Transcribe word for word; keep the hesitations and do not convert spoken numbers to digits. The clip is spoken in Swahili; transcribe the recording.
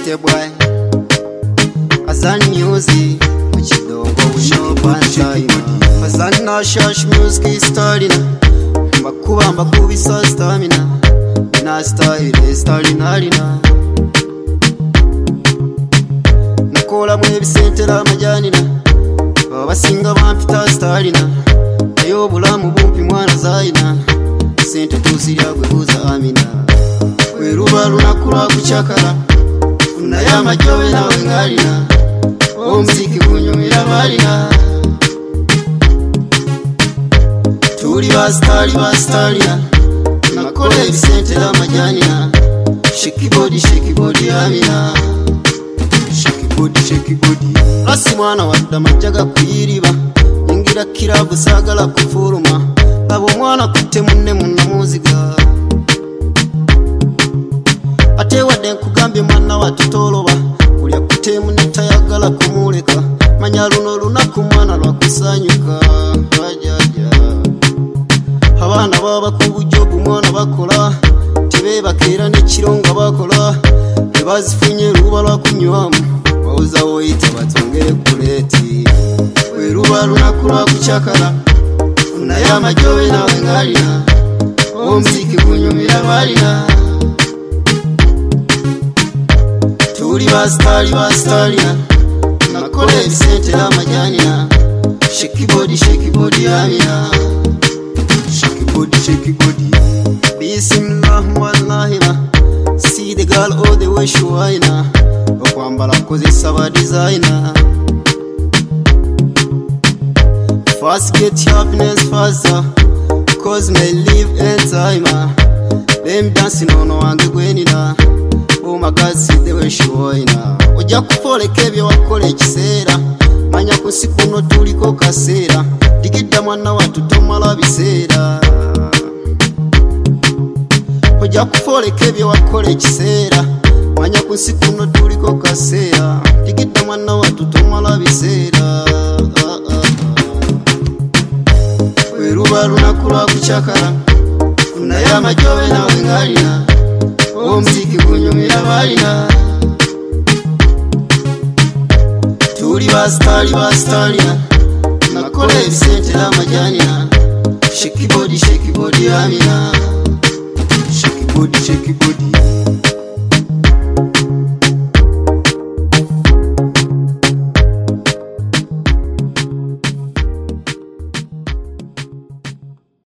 City boy Azan music Chidongo we no pantai Azan na shash music starting Mbakuba mbakubi sa stamina Na style starting arina Nakola mwe bisente la majanina Babasinga bampita starina Ayo bulamu bumpi mwana zaina Sente tuzirya gwe buza amina Weruba lunakula kuchakala Kuna ya majowe na wengalina Omziki kunyumira balina Tuli bastali bastalina Nakole bisente la majanina Shake body shake body amina Shake body shake body Rasi mwana wadda majaga kuyiriba Nyingira kirabu sagala kufuruma Labo mwana kute munne munna muziga Ate wadde nkugambye mwana watutoloba Kulya kute munne tayagala kumuleka Manya luno lunaku mwana lwakusanyuka Wajaja Abana baba kubujobu mwana bakola Tebebakera nekironga bakola Tebazifunye luba lwakunywamu Wauza woyita batongere kuleti Weruba lunaku lwakuchakala Kuna ya majowe na wengalina Omziki kunyumira balina Tuli bastali bastalina Nakole bisente la majanina Shake body shake body amina Shake body shake body Bismillah wallahina See the girl all the way shuwaina Okwambala kozesa ba designer Fast get happiness faster Cause may live in time Them dancing on wange gwenina Oh my God see the way she waina Oja kupole kebyo wakole ekisera Manya kusikuno tuliko kasera Digida mwana watu tomala bisera Oja kupole kebyo wakole ekisera Manya kusikuno tuliko kasera Digida mwana watu tomala bisera Weruba lunaku lwakuchakala Kuna ya majowe na wengalina Omziki kunyumira balina Tuli bastali bastalina Nakole bisente la majanina Shake body shake body amina Shake body shake body